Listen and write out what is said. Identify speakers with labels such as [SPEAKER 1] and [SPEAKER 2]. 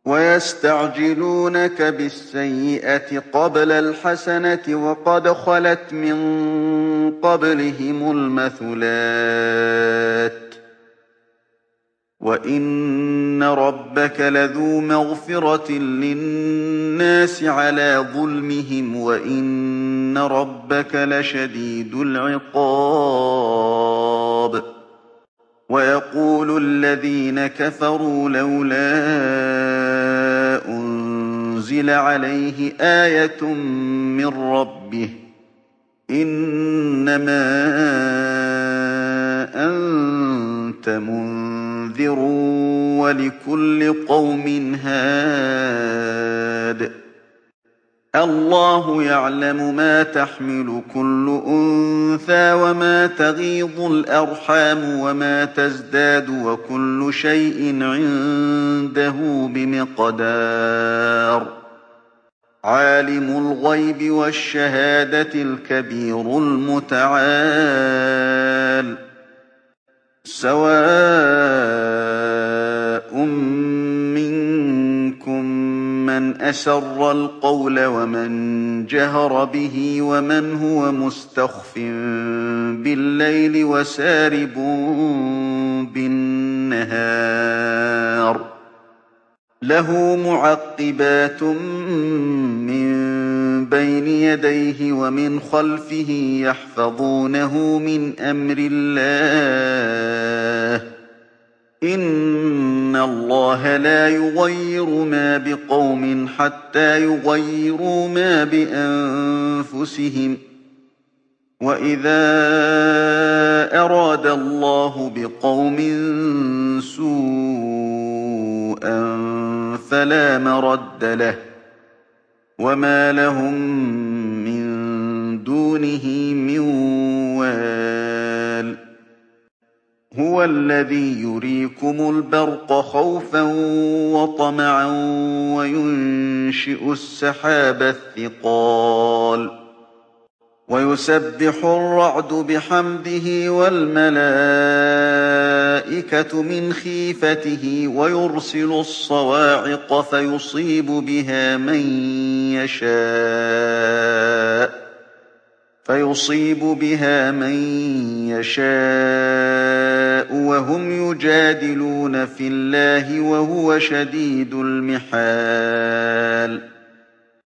[SPEAKER 1] ويستعجلونك بالسيئة قبل الحسنة وقد خلت من قبلهم المثلات وإن ربك لذو مغفرة للناس على ظلمهم وإن ربك لشديد العقاب ويقول الذين كفروا لولا أنزل عليه آية من ربه إنما أنت منذر ولكل قوم هاد الله يعلم ما تحمل كل أنثى وما تغيض الأرحام وما تزداد وكل شيء عنده بمقدار عالم الغيب والشهادة الكبير المتعال سواء منكم من أسر القول ومن جهر به ومن هو مستخف بالليل وسارب بالنهار له معقبات من بين يديه ومن خلفه يحفظونه من أمر الله إن الله لا يغير ما بقوم حتى يغيروا ما بأنفسهم وإذا أراد الله بقوم سوءا فلا مرد له وما لهم من دونه من وال هو الذي يريكم البرق خوفا وطمعا وينشئ السحاب الثقال ويسبح الرعد بحمده والملائكة من خيفته ويرسل الصواعق فيصيب بها من يشاء وهم يجادلون في الله وهو شديد المحال